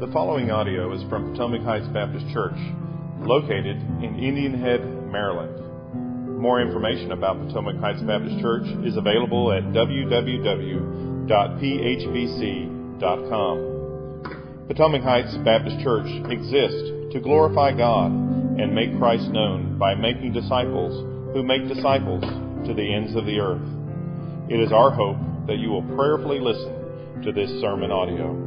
The following audio is from Potomac Heights Baptist Church, located in Indian Head, Maryland. More information about Potomac Heights Baptist Church is available at www.phbc.com. Potomac Heights Baptist Church exists to glorify God and make Christ known by making disciples who make disciples to the ends of the earth. It is our hope that you will prayerfully listen to this sermon audio.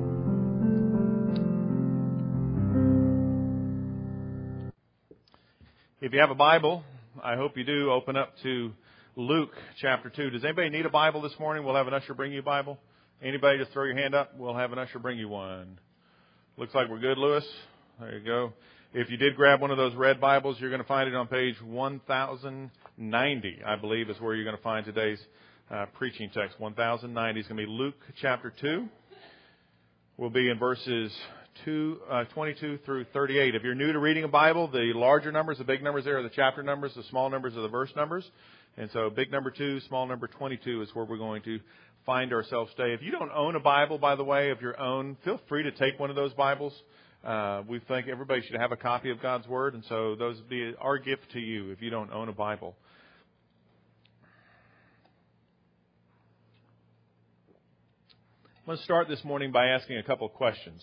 If you have a Bible, I hope you do, open up to Luke chapter 2. Does anybody need a Bible this morning? We'll have an usher bring you a Bible. Anybody, just throw your hand up. We'll have an usher bring you one. Looks like we're good, Lewis. There you go. If you did grab one of those red Bibles, you're going to find it on page 1090, I believe, is where you're going to find today's preaching text. 1090 is going to be Luke chapter 2. We'll be in verses 22 through 38. If you're new to reading a Bible, the larger numbers, the big numbers there are the chapter numbers, the small numbers are the verse numbers. And so big number 2, small number 22 is where we're going to find ourselves today. If you don't own a Bible, by the way, of your own, feel free to take one of those Bibles. We think everybody should have a copy of God's Word, and so those would be our gift to you if you don't own a Bible. Let's start this morning by asking a couple of questions.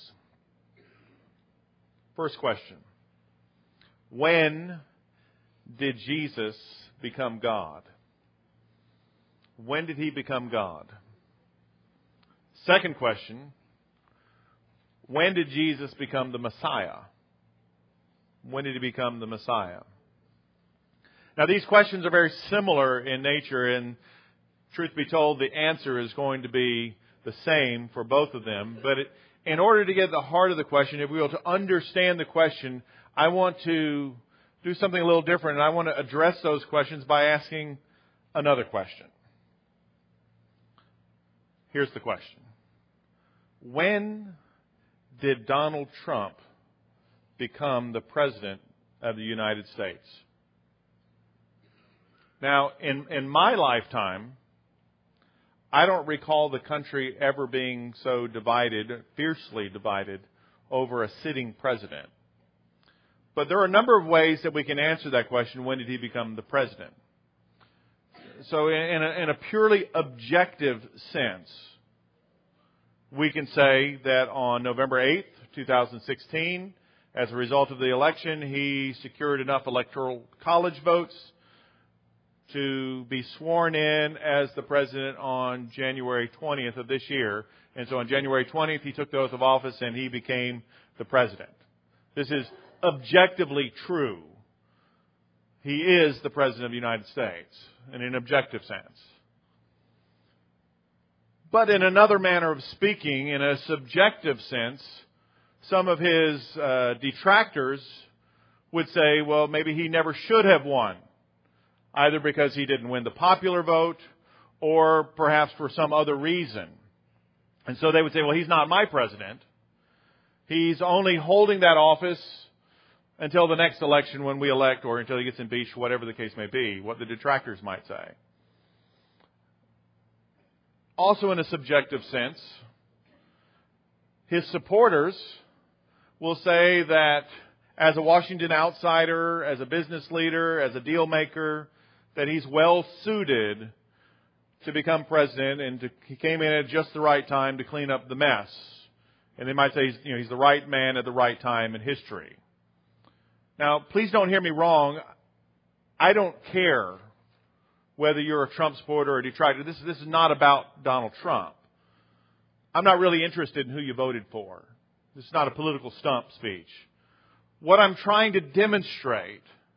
First question: when did Jesus become God? When did He become God? Second question: when did Jesus become the Messiah? When did He become the Messiah? Now, these questions are very similar in nature, and truth be told, the answer is going to be the same for both of them. But in order to get the heart of the question, if we will, to understand the question, I want to do something a little different, and I want to address those questions by asking another question. Here's the question: when did Donald Trump become the President of the United States? Now, in my lifetime, I don't recall the country ever being so divided, fiercely divided, over a sitting president. But there are a number of ways that we can answer that question: when did he become the president? So in a purely objective sense, we can say that on November 8th, 2016, as a result of the election, he secured enough electoral college votes to be sworn in as the president on January 20th of this year. And so on January 20th, he took the oath of office and he became the president. This is objectively true. He is the president of the United States in an objective sense. But in another manner of speaking, in a subjective sense, some of his detractors would say, well, maybe he never should have won, either because he didn't win the popular vote or perhaps for some other reason. And so they would say, well, he's not my president. He's only holding that office until the next election when we elect, or until he gets impeached, whatever the case may be, what the detractors might say. Also in a subjective sense, his supporters will say that as a Washington outsider, as a business leader, as a deal maker, that he's well suited to become president, and he came in at just the right time to clean up the mess. And they might say he's the right man at the right time in history. Now, please don't hear me wrong. I don't care whether you're a Trump supporter or a detractor. This is not about Donald Trump. I'm not really interested in who you voted for. This is not a political stump speech. What I'm trying to demonstrate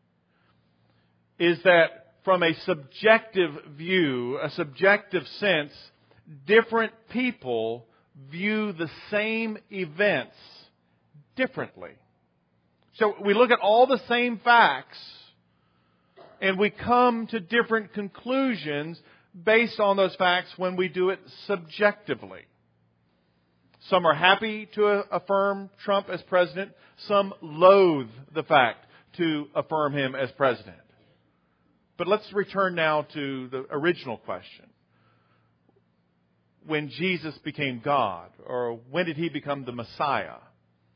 is that from a subjective view, a subjective sense, different people view the same events differently. So we look at all the same facts, and we come to different conclusions based on those facts when we do it subjectively. Some are happy to affirm Trump as president. Some loathe the fact to affirm him as president. But let's return now to the original question. When Jesus became God, or when did He become the Messiah?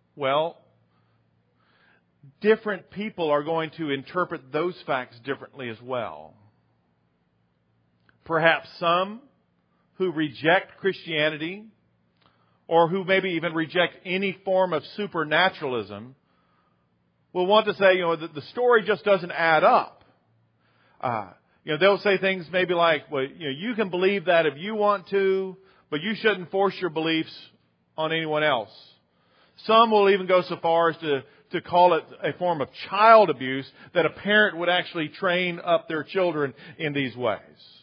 Well, different people are going to interpret those facts differently as well. Perhaps some who reject Christianity, or who maybe even reject any form of supernaturalism, will want to say, that the story just doesn't add up. They'll say things maybe like, well, you can believe that if you want to, but you shouldn't force your beliefs on anyone else. Some will even go so far as to call it a form of child abuse, that a parent would actually train up their children in these ways.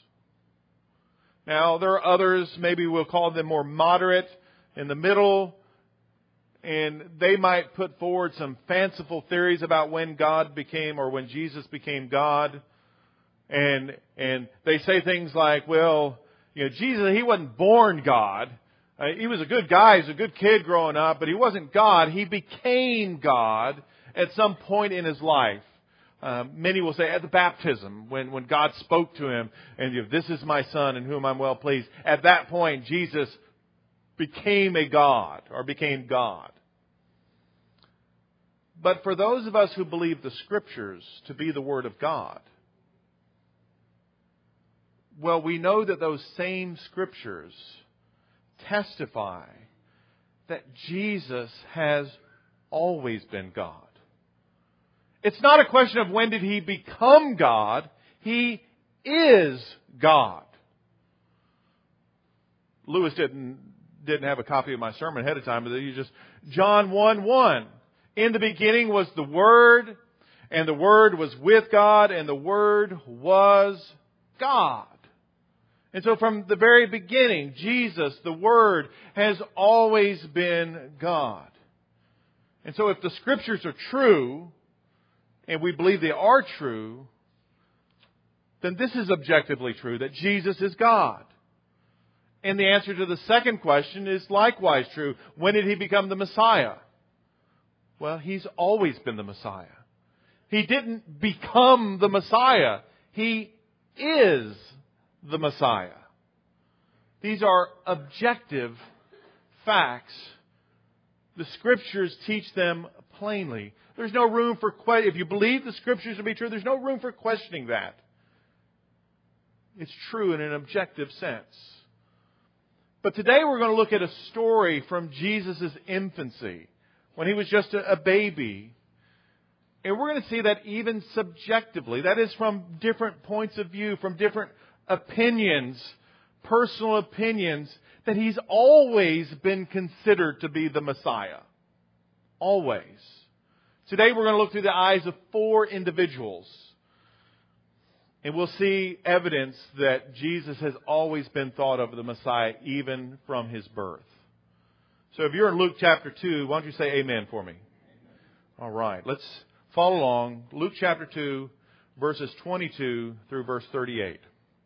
Now, there are others, maybe we'll call them more moderate, in the middle, and they might put forward some fanciful theories about when God became, or when Jesus became God. And they say things like, well, Jesus, He wasn't born God. He was a good guy. He was a good kid growing up, but He wasn't God. He became God at some point in His life. Many will say at the baptism, when God spoke to Him, and this is my Son in whom I'm well pleased. At that point, Jesus became a God, or became God. But for those of us who believe the Scriptures to be the Word of God, well, we know that those same Scriptures testify that Jesus has always been God. It's not a question of when did He become God. He is God. Lewis didn't have a copy of my sermon ahead of time, but he just, John 1:1. In the beginning was the Word, and the Word was with God, and the Word was God. And so from the very beginning, Jesus, the Word, has always been God. And so if the Scriptures are true, and we believe they are true, then this is objectively true, that Jesus is God. And the answer to the second question is likewise true. When did He become the Messiah? Well, He's always been the Messiah. He didn't become the Messiah. He is the Messiah. These are objective facts. The Scriptures teach them plainly. There's no room for if you believe the Scriptures to be true, there's no room for questioning that. It's true in an objective sense. But today we're going to look at a story from Jesus' infancy, when He was just a baby. And we're going to see that even subjectively, that is from different points of view, from different opinions, personal opinions, that He's always been considered to be the Messiah. Always. Today we're going to look through the eyes of 4 individuals. And we'll see evidence that Jesus has always been thought of as the Messiah, even from His birth. So if you're in Luke chapter 2, why don't you say amen for me? All right, let's follow along. Luke chapter 2, verses 22 through verse 38.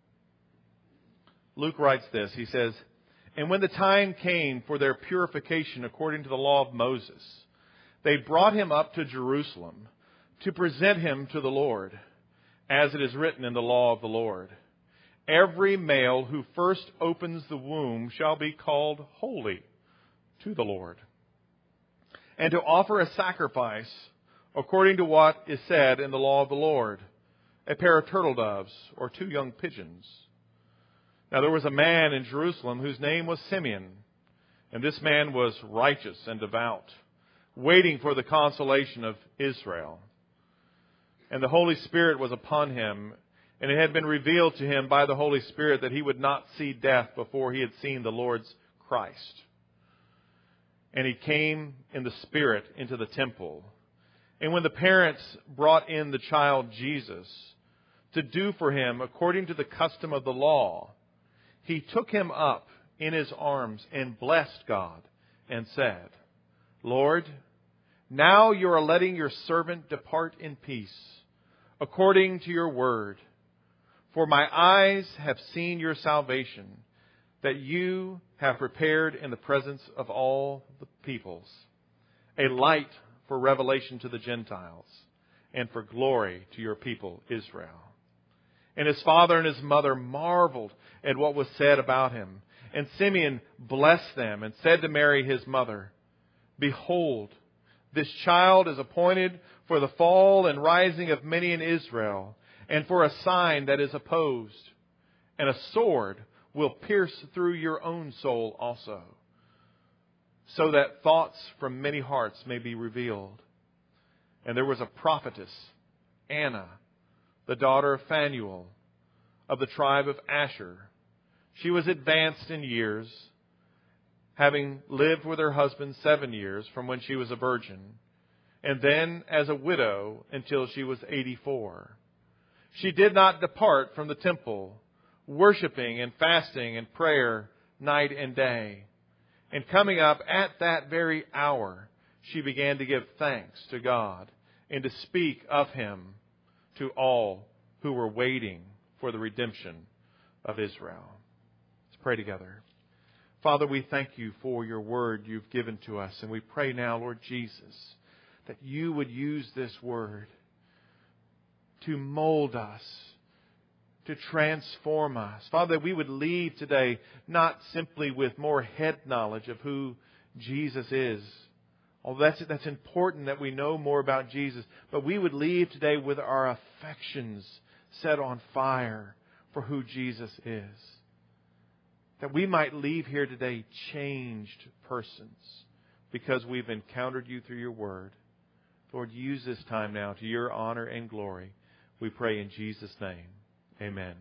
Luke writes this. He says, "And when the time came for their purification according to the law of Moses, they brought Him up to Jerusalem to present Him to the Lord, as it is written in the law of the Lord. Every male who first opens the womb shall be called holy to the Lord, and to offer a sacrifice according to what is said in the law of the Lord, a pair of turtle doves or 2 young pigeons. Now there was a man in Jerusalem whose name was Simeon, and this man was righteous and devout, waiting for the consolation of Israel. And the Holy Spirit was upon him, and it had been revealed to him by the Holy Spirit that he would not see death before he had seen the Lord's Christ. And he came in the Spirit into the temple. And when the parents brought in the child Jesus to do for him according to the custom of the law, he took him up in his arms and blessed God and said, Lord, now you are letting your servant depart in peace, according to your word. For my eyes have seen your salvation, that you have prepared in the presence of all the peoples, a light for revelation to the Gentiles, and for glory to your people Israel. And his father and his mother marveled at what was said about him. And Simeon blessed them and said to Mary his mother, Behold, This child is appointed for the fall and rising of many in Israel, and for a sign that is opposed. And a sword will pierce through your own soul also, so that thoughts from many hearts may be revealed. And there was a prophetess, Anna, the daughter of Phanuel, of the tribe of Asher. She was advanced in years, having lived with her husband 7 years from when she was a virgin, and then as a widow until she was 84. She did not depart from the temple, worshiping and fasting and prayer night and day. And coming up at that very hour, she began to give thanks to God and to speak of Him to all who were waiting for the redemption of Israel. Let's pray together. Father, we thank You for Your word You've given to us. And we pray now, Lord Jesus, that You would use this word to mold us, to transform us. Father, that we would leave today not simply with more head knowledge of who Jesus is. Although that's important that we know more about Jesus. But we would leave today with our affections set on fire for who Jesus is. That we might leave here today changed persons because we've encountered You through Your word. Lord, use this time now to Your honor and glory. We pray in Jesus' name. Amen.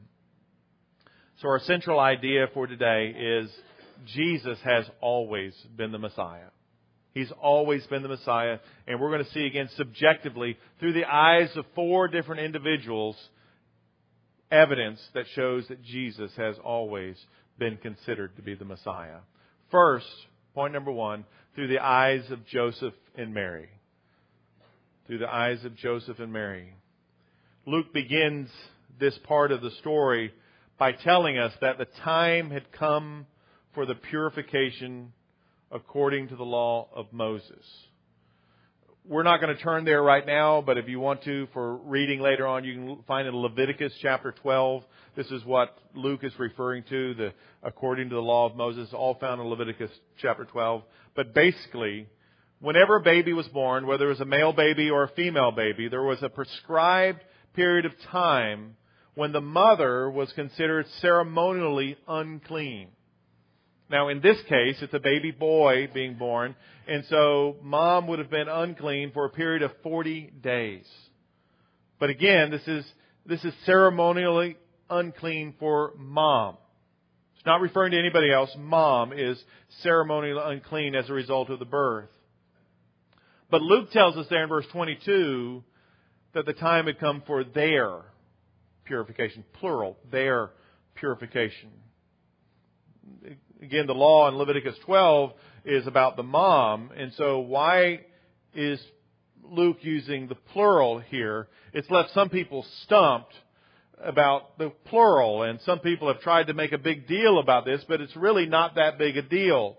So our central idea for today is Jesus has always been the Messiah. He's always been the Messiah. And we're going to see again subjectively through the eyes of 4 different individuals evidence that shows that Jesus has always been considered to be the Messiah. First, point number 1, through the eyes of Joseph and Mary. Through the eyes of Joseph and Mary. Luke begins this part of the story by telling us that the time had come for the purification according to the law of Moses. We're not going to turn there right now, but if you want to, for reading later on, you can find in Leviticus chapter 12. This is what Luke is referring to, according to the law of Moses, all found in Leviticus chapter 12. But basically, whenever a baby was born, whether it was a male baby or a female baby, there was a prescribed period of time when the mother was considered ceremonially unclean. Now, in this case, it's a baby boy being born, and so mom would have been unclean for a period of 40 days. But again, this is ceremonially unclean for mom. It's not referring to anybody else. Mom is ceremonially unclean as a result of the birth. But Luke tells us there in verse 22 that the time had come for their purification, plural, their purification. Again, the law in Leviticus 12 is about the mom, and so why is Luke using the plural here? It's left some people stumped about the plural, and some people have tried to make a big deal about this, but it's really not that big a deal.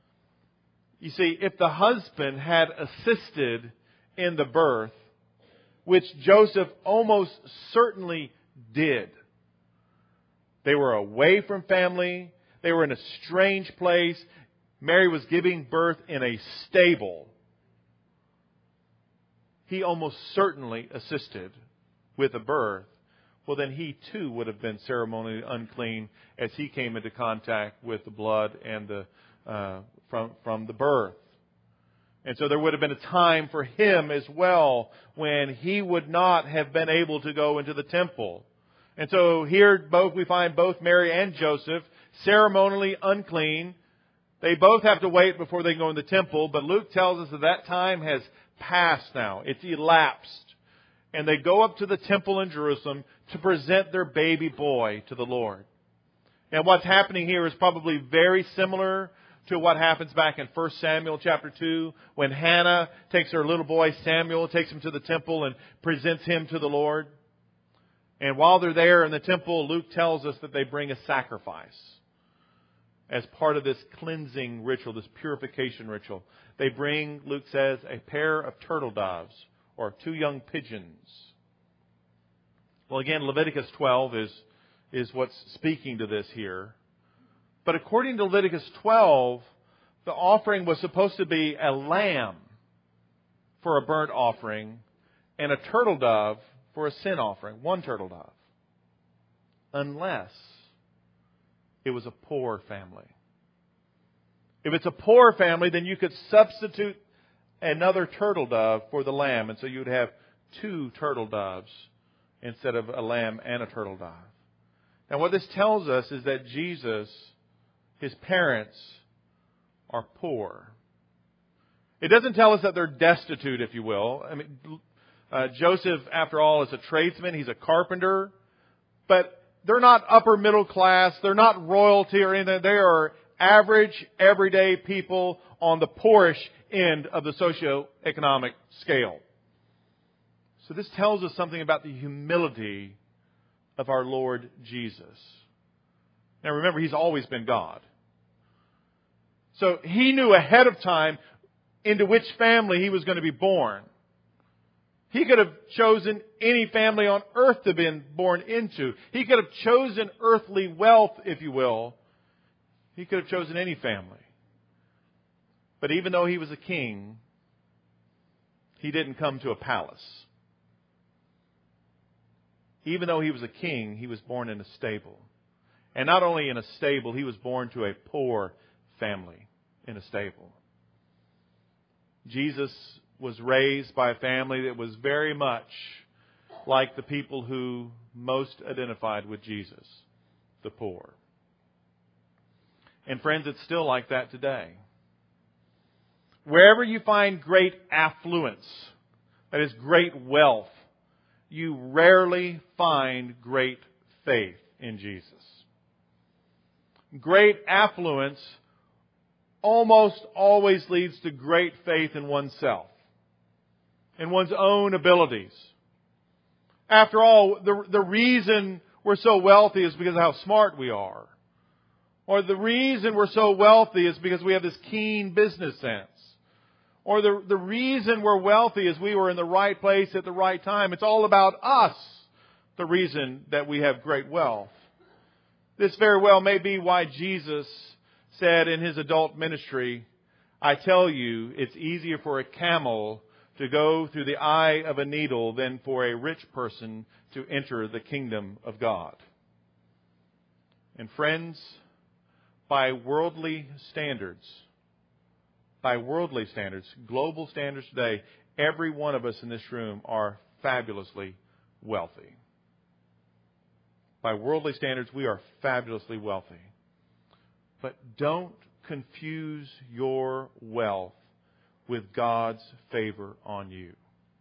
You see, if the husband had assisted in the birth, which Joseph almost certainly did, they were away from family. They were in a strange place. Mary was giving birth in a stable. He almost certainly assisted with the birth. Well, then he too would have been ceremonially unclean as he came into contact with the blood and from the birth. And so there would have been a time for him as well when he would not have been able to go into the temple. And so here we find both Mary and Joseph ceremonially unclean. They both have to wait before they go in the temple, but Luke tells us that time has passed now. It's elapsed. And they go up to the temple in Jerusalem to present their baby boy to the Lord. And what's happening here is probably very similar to what happens back in 1 Samuel chapter 2 when Hannah takes her little boy Samuel, takes him to the temple and presents him to the Lord. And while they're there in the temple, Luke tells us that they bring a sacrifice as part of this cleansing ritual, this purification ritual. They bring, Luke says, a pair of turtle doves or 2 young pigeons. Well, again, Leviticus 12 is what's speaking to this here. But according to Leviticus 12, the offering was supposed to be a lamb. for a burnt offering and a turtle dove for a sin offering. One turtle dove. Unless it was a poor family. If it's a poor family, then you could substitute another turtle dove for the lamb. And so you would have 2 turtle doves instead of a lamb and a turtle dove. Now what this tells us is that Jesus, His parents, are poor. It doesn't tell us that they're destitute, if you will. I mean, Joseph, after all, is a tradesman. He's a carpenter. But they're not upper middle class. They're not royalty or anything. They are average, everyday people on the poorish end of the socioeconomic scale. So this tells us something about the humility of our Lord Jesus. Now remember, He's always been God. So He knew ahead of time into which family He was going to be born. He could have chosen any family on earth to be born into. He could have chosen earthly wealth, if you will. He could have chosen any family. But even though He was a king, He didn't come to a palace. Even though He was a king, He was born in a stable. And not only in a stable, He was born to a poor family in a stable. Jesus was raised by a family that was very much like the people who most identified with Jesus, the poor. And friends, it's still like that today. Wherever you find great affluence, that is great wealth, you rarely find great faith in Jesus. Great affluence almost always leads to great faith in oneself, in one's own abilities. After all, the reason we're so wealthy is because of how smart we are. Or the reason we're so wealthy is because we have this keen business sense. Or the reason we're wealthy is we were in the right place at the right time. It's all about us, the reason that we have great wealth. This very well may be why Jesus said in His adult ministry, I tell you, it's easier for a camel to go through the eye of a needle than for a rich person to enter the kingdom of God. And friends, by worldly standards, global standards today, every one of us in this room are fabulously wealthy. By worldly standards, we are fabulously wealthy. But don't confuse your wealth with God's favor on you.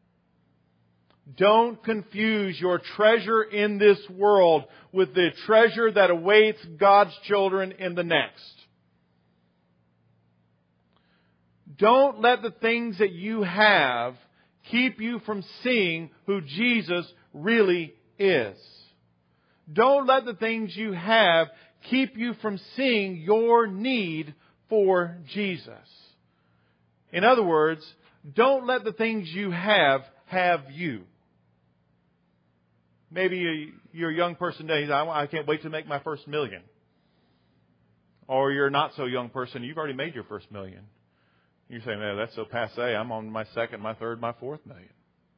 Don't confuse your treasure in this world with the treasure that awaits God's children in the next. Don't let the things that you have keep you from seeing who Jesus really is. Don't let the things you have keep you from seeing your need for Jesus. In other words, don't let the things you have you. Maybe you're a young person today, I can't wait to make my first million. Or you're a not so young person, you've already made your first million. You're saying, man, that's so passé. I'm on my second, my third, my fourth million.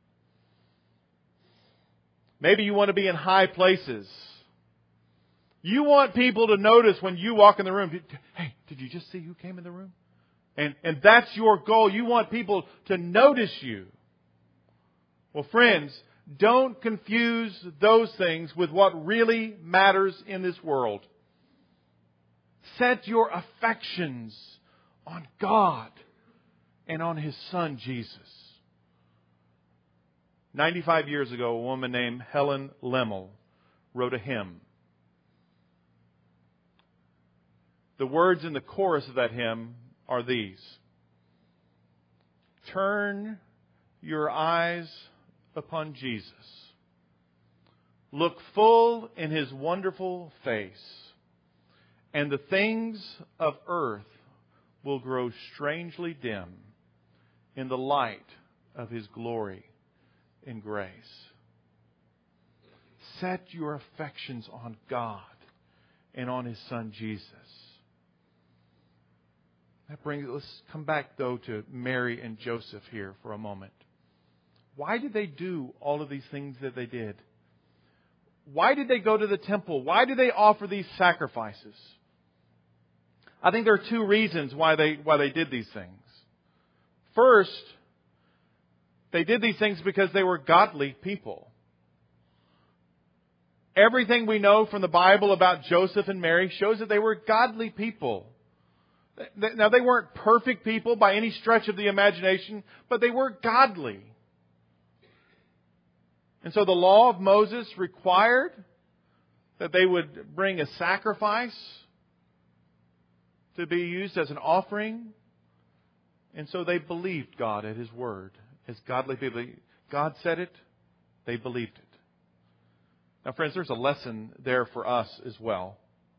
Maybe you want to be in high places. You want people to notice when you walk in the room. Hey, did you just see who came in the room? And that's your goal. You want people to notice you. Well, friends, don't confuse those things with what really matters in this world. Set your affections on God and on His Son, Jesus. 95 years ago, a woman named Helen Lemmel wrote a hymn. The words in the chorus of that hymn are these. Turn your eyes upon Jesus. Look full in His wonderful face, and the things of earth will grow strangely dim in the light of His glory and grace. Set your affections on God and on His Son Jesus. Let's come back, though, to Mary and Joseph here for a moment. Why did they do all of these things that they did? Why did they go to the temple? Why did they offer these sacrifices? I think there are two reasons why they did these things. First, they did these things because they were godly people. Everything we know from the Bible about Joseph and Mary shows that they were godly people. Now, they weren't perfect people by any stretch of the imagination, but they were godly. And so the law of Moses required that they would bring a sacrifice to be used as an offering. And so they believed God at His word. As godly people, God said it, they believed it. Now, friends, there's a lesson there for us as well.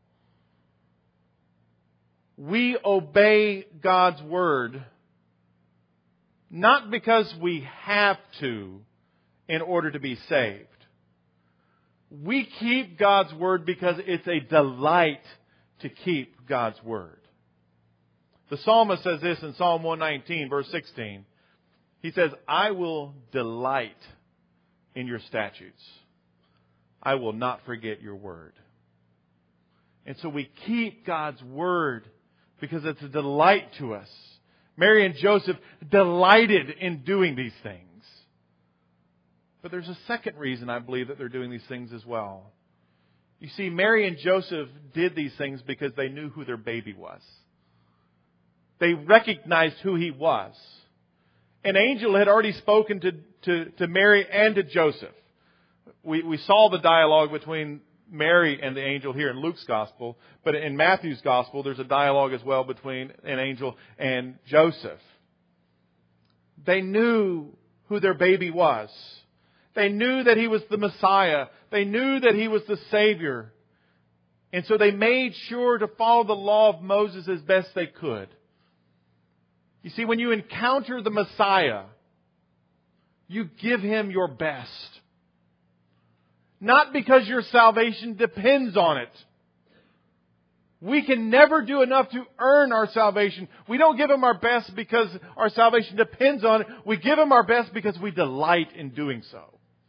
We obey God's word not because we have to in order to be saved. We keep God's word because it's a delight to keep God's word. The psalmist says this in Psalm 119, verse 16. He says, I will delight in your statutes. I will not forget your word. And so we keep God's word because it's a delight to us. Mary and Joseph delighted in doing these things. But there's a second reason I believe that they're doing these things as well. You see, Mary and Joseph did these things because they knew who their baby was. They recognized who he was. An angel had already spoken to Mary and to Joseph. We saw the dialogue between Mary and the angel here in Luke's Gospel, but in Matthew's Gospel there's a dialogue as well between an angel and Joseph. They knew who their baby was. They knew that he was the Messiah. They knew that he was the Savior. And so they made sure to follow the law of Moses as best they could. You see, when you encounter the Messiah, you give Him your best. Not because your salvation depends on it. We can never do enough to earn our salvation. We don't give Him our best because our salvation depends on it. We give Him our best because we delight in doing so.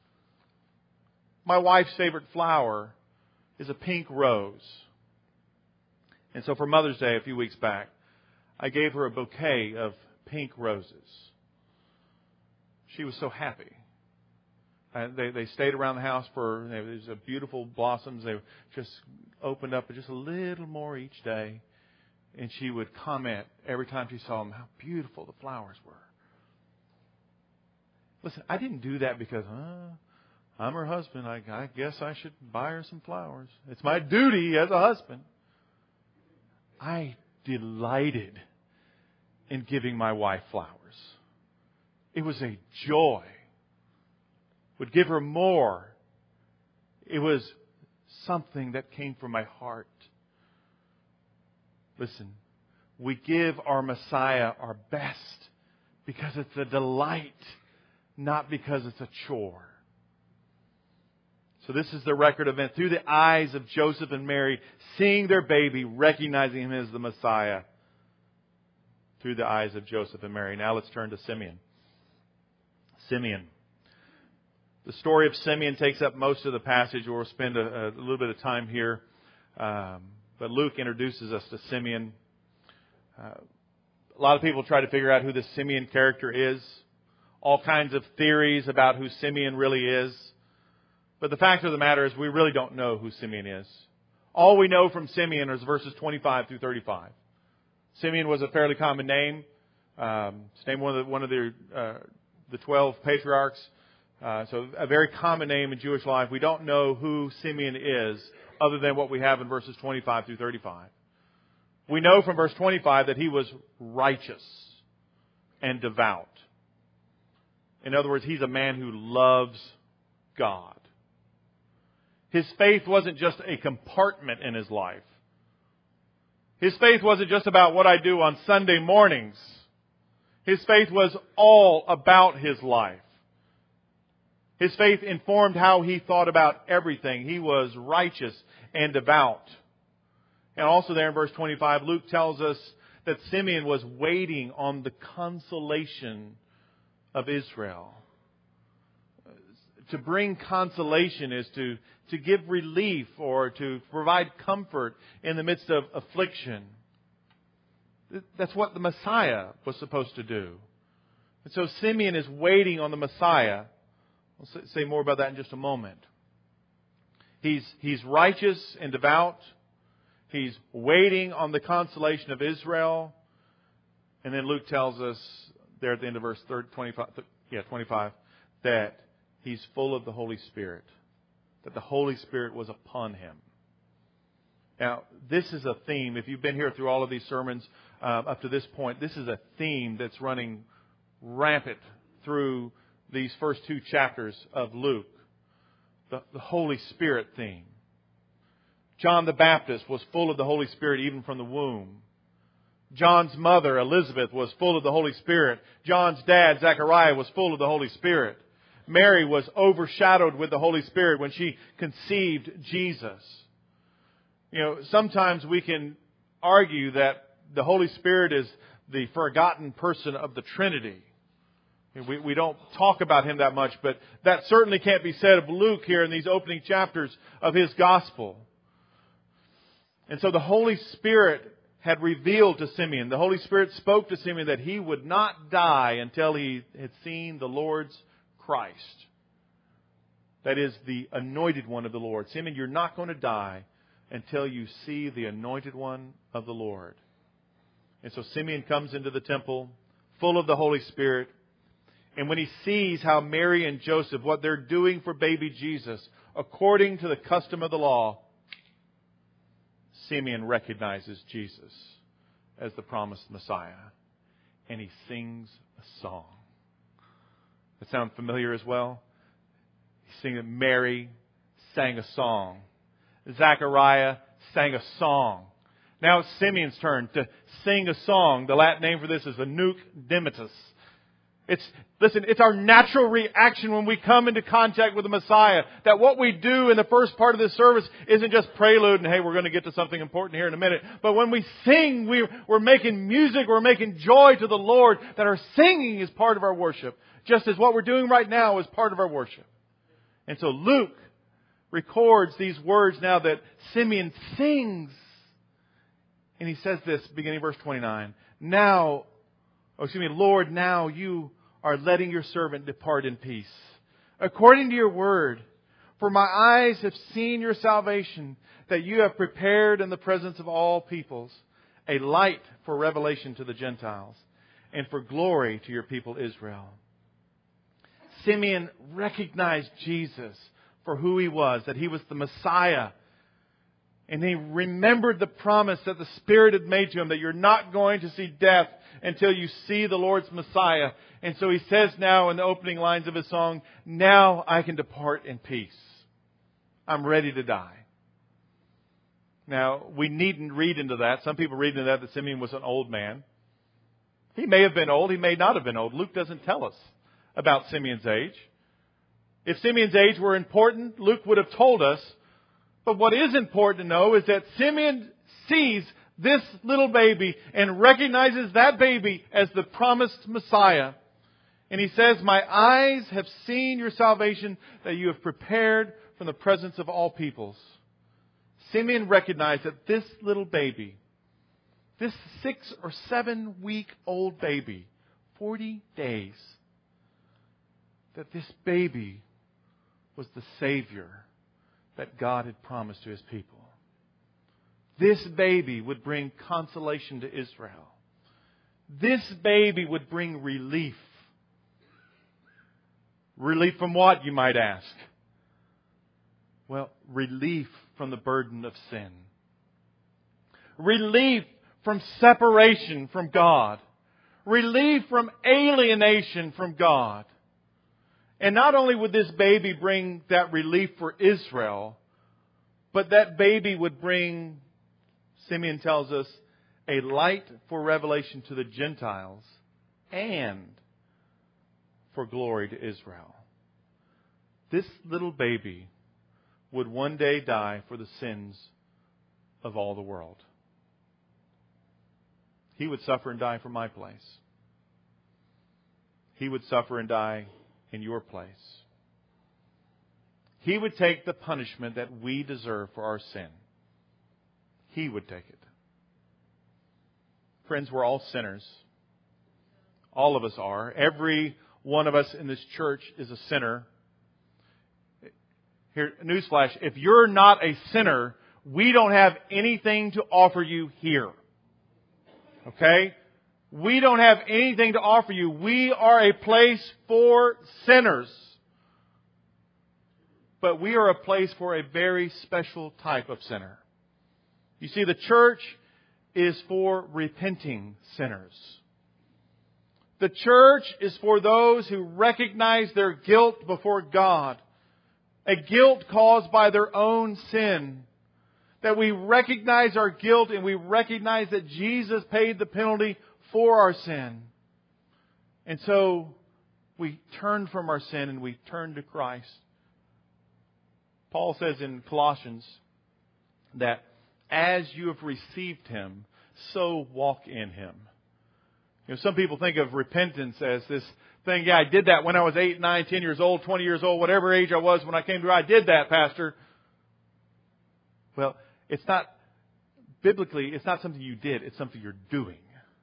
My wife's favorite flower is a pink rose. And so for Mother's Day a few weeks back, I gave her a bouquet of pink roses. She was so happy. They stayed around the house for, there was beautiful blossoms. They just opened up just a little more each day. And she would comment every time she saw them how beautiful the flowers were. Listen, I didn't do that because, I'm her husband. I guess I should buy her some flowers. It's my duty as a husband. I delighted in giving my wife flowers. It was a joy. Would give her more. It was something that came from my heart. Listen, we give our Messiah our best because it's a delight, not because it's a chore. So this is the record event through the eyes of Joseph and Mary, seeing their baby, recognizing Him as the Messiah through the eyes of Joseph and Mary. Now let's turn to Simeon. Simeon. The story of Simeon takes up most of the passage. We'll spend a little bit of time here. But Luke introduces us to Simeon. A lot of people try to figure out who this Simeon character is. All kinds of theories about who Simeon really is. But the fact of the matter is we really don't know who Simeon is. All we know from Simeon is verses 25 through 35. Simeon was a fairly common name. It's named one of the 12 patriarchs. So a very common name in Jewish life. We don't know who Simeon is other than what we have in verses 25 through 35. We know from verse 25 that he was righteous and devout. In other words, he's a man who loves God. His faith wasn't just a compartment in his life. His faith wasn't just about what I do on Sunday mornings. His faith was all about his life. His faith informed how he thought about everything. He was righteous and devout. And also there in verse 25, Luke tells us that Simeon was waiting on the consolation of Israel. To bring consolation is to give relief or to provide comfort in the midst of affliction. That's what the Messiah was supposed to do. And so Simeon is waiting on the Messiah. We'll say more about that in just a moment. He's righteous and devout. He's waiting on the consolation of Israel. And then Luke tells us there at the end of verse 25 that he's full of the Holy Spirit. That the Holy Spirit was upon him. Now, this is a theme. If you've been here through all of these sermons up to this point, this is a theme that's running rampant through these first two chapters of Luke. The Holy Spirit theme. John the Baptist was full of the Holy Spirit even from the womb. John's mother, Elizabeth, was full of the Holy Spirit. John's dad, Zechariah, was full of the Holy Spirit. Mary was overshadowed with the Holy Spirit when she conceived Jesus. You know, sometimes we can argue that the Holy Spirit is the forgotten person of the Trinity. We don't talk about Him that much, but that certainly can't be said of Luke here in these opening chapters of his Gospel. And so the Holy Spirit had revealed to Simeon, the Holy Spirit spoke to Simeon that he would not die until he had seen the Lord's Christ. That is the anointed one of the Lord. Simeon, you're not going to die until you see the anointed one of the Lord. And so Simeon comes into the temple full of the Holy Spirit. And when he sees how Mary and Joseph, what they're doing for baby Jesus, according to the custom of the law, Simeon recognizes Jesus as the promised Messiah. And he sings a song. That sound familiar as well? He's singing that Mary sang a song. Zechariah sang a song. Now it's Simeon's turn to sing a song. The Latin name for this is the Nunc Dimittis. It's our natural reaction when we come into contact with the Messiah. That what we do in the first part of this service isn't just prelude and hey, we're going to get to something important here in a minute. But when we sing, we're making music, we're making joy to the Lord. That our singing is part of our worship. Just as what we're doing right now is part of our worship. And so Luke records these words now that Simeon sings. And he says this, beginning verse 29. Lord, now you are letting your servant depart in peace, according to your word. For my eyes have seen your salvation, that you have prepared in the presence of all peoples, a light for revelation to the Gentiles, and for glory to your people Israel. Simeon recognized Jesus for who He was, that He was the Messiah. And he remembered the promise that the Spirit had made to him, that you're not going to see death until you see the Lord's Messiah. And so he says now in the opening lines of his song, now I can depart in peace. I'm ready to die. Now, we needn't read into that. Some people read into that Simeon was an old man. He may have been old. He may not have been old. Luke doesn't tell us about Simeon's age. If Simeon's age were important, Luke would have told us. But what is important to know is that Simeon sees this little baby and recognizes that baby as the promised Messiah. And he says, my eyes have seen your salvation that you have prepared from the presence of all peoples. Simeon recognized that this little baby, this 6 or 7 week old baby, 40 days, that this baby was the Savior that God had promised to His people. This baby would bring consolation to Israel. This baby would bring relief. Relief from what, you might ask? Well, relief from the burden of sin. Relief from separation from God. Relief from alienation from God. And not only would this baby bring that relief for Israel, but that baby would bring, Simeon tells us, a light for revelation to the Gentiles and for glory to Israel. This little baby would one day die for the sins of all the world. He would suffer and die for my place. He would suffer and die in your place. He would take the punishment that we deserve for our sin. He would take it. Friends, we're all sinners. All of us are. Every one of us in this church is a sinner. Here, newsflash, if you're not a sinner, we don't have anything to offer you here. Okay? We don't have anything to offer you. We are a place for sinners. But we are a place for a very special type of sinner. You see, the church is for repenting sinners. The church is for those who recognize their guilt before God. A guilt caused by their own sin. That we recognize our guilt and we recognize that Jesus paid the penalty for our sin. And so we turn from our sin and we turn to Christ. Paul says in Colossians that as you have received Him, so walk in Him. You know, some people think of repentance as this thing, I did that when I was 8, 9, 10 years old, 20 years old, whatever age I was when I came to God. I did that, Pastor. Well, it's not, biblically, it's not something you did. It's something you're doing.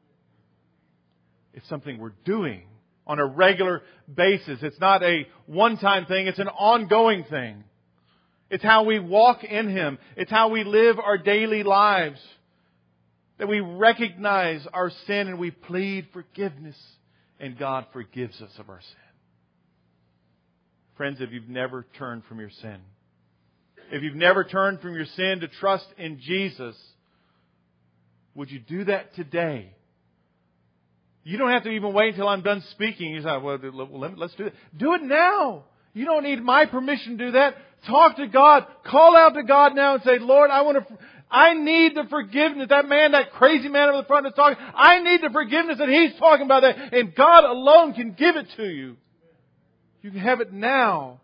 It's something we're doing on a regular basis. It's not a one-time thing. It's an ongoing thing. It's how we walk in Him. It's how we live our daily lives. That we recognize our sin and we plead forgiveness. And God forgives us of our sin. Friends, if you've never turned from your sin, if you've never turned from your sin to trust in Jesus, would you do that today? You don't have to even wait until I'm done speaking. You say, well, let's do it. Do it now. You don't need my permission to do that. Talk to God. Call out to God now and say, Lord, I need the forgiveness. That man, that crazy man over the front is talking. I need the forgiveness that he's talking about that. And God alone can give it to you. You can have it now.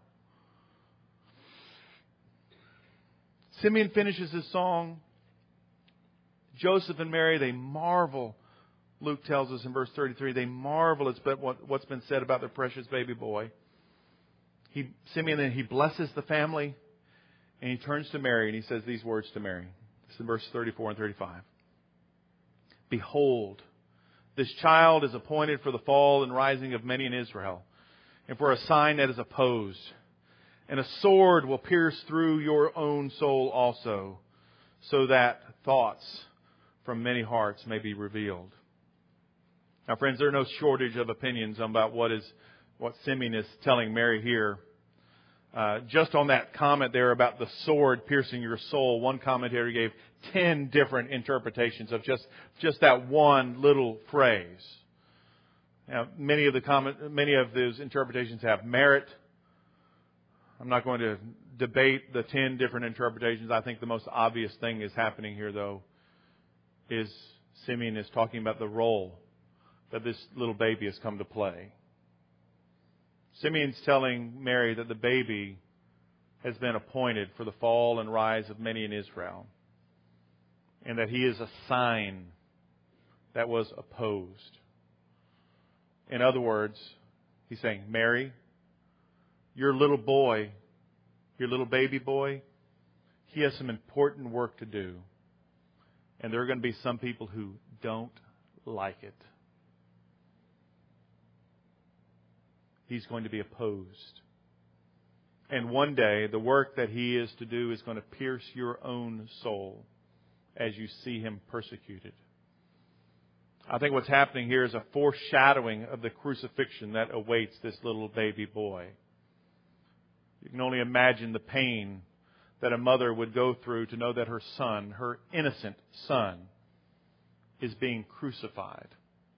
Simeon finishes his song. Joseph and Mary, they marvel. Luke tells us in verse 33, they marvel at what's been said about their precious baby boy. Simeon then he blesses the family and he turns to Mary and he says these words to Mary. It's in verse 34 and 35. Behold, this child is appointed for the fall and rising of many in Israel, and for a sign that is opposed. And a sword will pierce through your own soul also, so that thoughts from many hearts may be revealed. Now, friends, there are no shortage of opinions about what Simeon is telling Mary here. Just on that comment there about the sword piercing your soul, one commentator gave 10 different interpretations of just that one little phrase. Now, many of those interpretations have merit. I'm not going to debate the 10 different interpretations. I think the most obvious thing is happening here, though, is Simeon is talking about the role that this little baby has come to play. Simeon's telling Mary that the baby has been appointed for the fall and rise of many in Israel, and that he is a sign that was opposed. In other words, he's saying, Mary, your little boy, your little baby boy, he has some important work to do. And there are going to be some people who don't like it. He's going to be opposed. And one day, the work that he is to do is going to pierce your own soul as you see him persecuted. I think what's happening here is a foreshadowing of the crucifixion that awaits this little baby boy. You can only imagine the pain that a mother would go through to know that her son, her innocent son, is being crucified.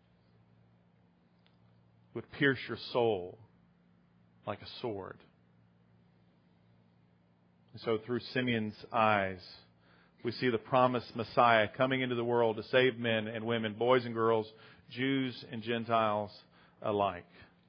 Would pierce your soul like a sword. And so through Simeon's eyes, we see the promised Messiah coming into the world to save men and women, boys and girls, Jews and Gentiles alike.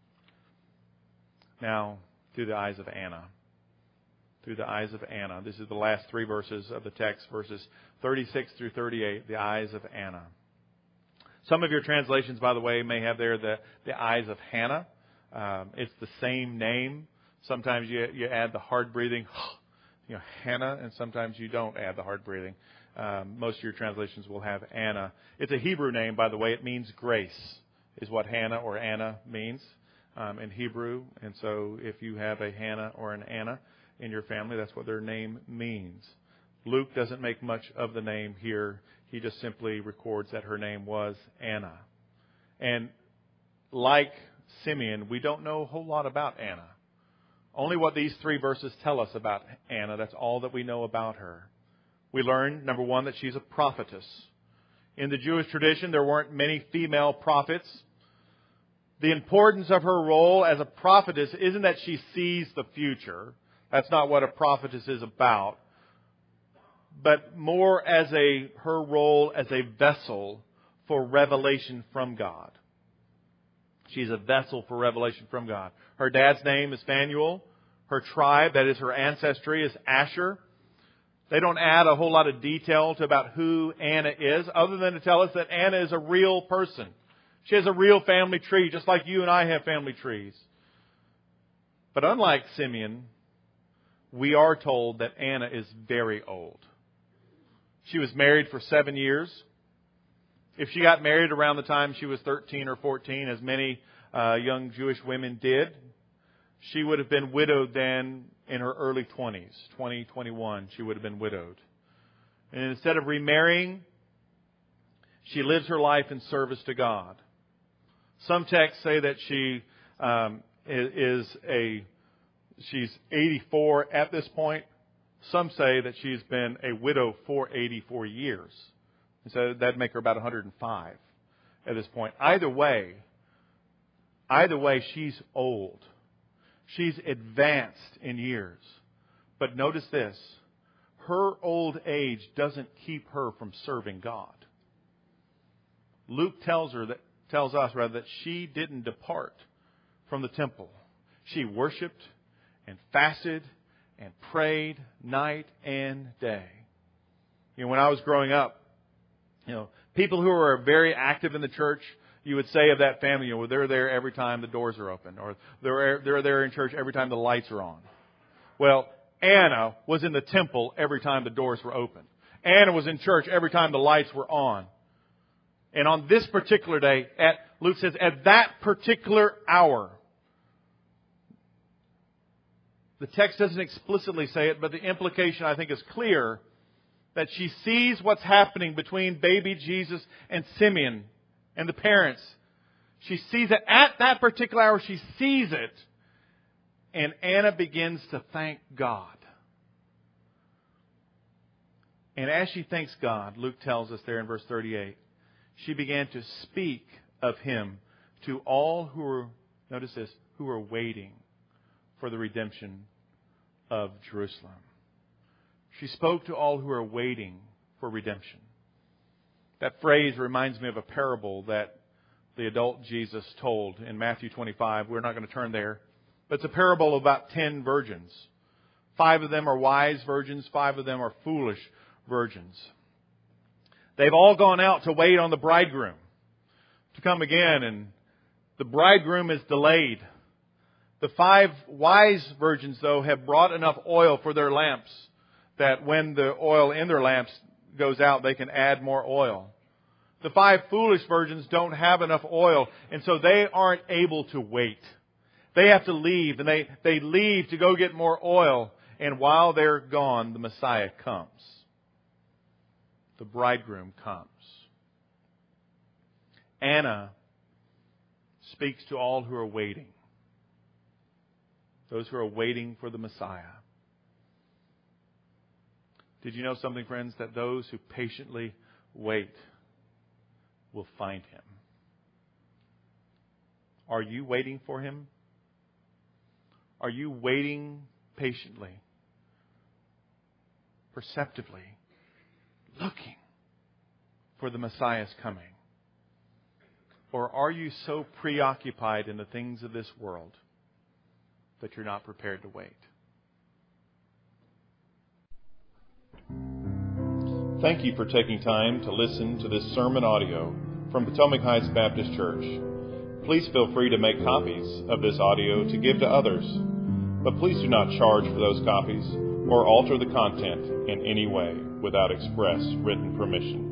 Now, through the eyes of Anna. Through the eyes of Anna. This is the last 3 verses of the text, verses 36 through 38, the eyes of Anna. Some of your translations, by the way, may have there the eyes of Hannah. It's the same name. Sometimes you add the hard breathing, Hannah, and sometimes you don't add the hard breathing. Most of your translations will have Anna. It's a Hebrew name, by the way. It means grace, is what Hannah or Anna means in Hebrew. And so if you have a Hannah or an Anna in your family, that's what their name means. Luke doesn't make much of the name here. He just simply records that her name was Anna. And like Simeon, we don't know a whole lot about Anna. Only what these 3 verses tell us about Anna. That's all that we know about her. We learn, number 1, that she's a prophetess. In the Jewish tradition, there weren't many female prophets. The importance of her role as a prophetess isn't that she sees the future. That's not what a prophetess is about. But more as her role as a vessel for revelation from God. She's a vessel for revelation from God. Her dad's name is Phanuel. Her tribe, that is her ancestry, is Asher. They don't add a whole lot of detail to about who Anna is, other than to tell us that Anna is a real person. She has a real family tree, just like you and I have family trees. But unlike Simeon, we are told that Anna is very old. She was married for 7 years. If she got married around the time she was 13 or 14, as many young Jewish women did, she would have been widowed then in her early 20s, 20, 21, she would have been widowed. And instead of remarrying, she lives her life in service to God. Some texts say that she's 84 at this point. Some say that she's been a widow for 84 years. And so that'd make her about 105 at this point. Either way, she's old. She's advanced in years. But notice this. Her old age doesn't keep her from serving God. Luke tells us that she didn't depart from the temple. She worshiped and fasted and prayed night and day. When I was growing up, people who are very active in the church, you would say of that family, they're there every time the doors are open, or they're there in church every time the lights are on. Well, Anna was in the temple every time the doors were open. Anna was in church every time the lights were on. And on this particular day, Luke says, at that particular hour, the text doesn't explicitly say it, but the implication, I think, is clear, that she sees what's happening between baby Jesus and Simeon and the parents. She sees it at that particular hour. She sees it. And Anna begins to thank God. And as she thanks God, Luke tells us there in verse 38, she began to speak of Him to all who were, notice this, who were waiting for the redemption of Jerusalem. She spoke to all who are waiting for redemption. That phrase reminds me of a parable that the adult Jesus told in Matthew 25. We're not going to turn there. But it's a parable of about 10 virgins. 5 of them are wise virgins. 5 of them are foolish virgins. They've all gone out to wait on the bridegroom to come again, and the bridegroom is delayed. The 5 wise virgins, though, have brought enough oil for their lamps that when the oil in their lamps goes out, they can add more oil. The 5 foolish virgins don't have enough oil, and so they aren't able to wait. They have to leave, and they leave to go get more oil. And while they're gone, the Messiah comes. The bridegroom comes. Anna speaks to all who are waiting. Those who are waiting for the Messiah. Did you know something, friends? That those who patiently wait will find Him. Are you waiting for Him? Are you waiting patiently, perceptively, looking for the Messiah's coming? Or are you so preoccupied in the things of this world that you're not prepared to wait? Thank you for taking time to listen to this sermon audio from Potomac Heights Baptist Church. Please feel free to make copies of this audio to give to others, but please do not charge for those copies or alter the content in any way without express written permission.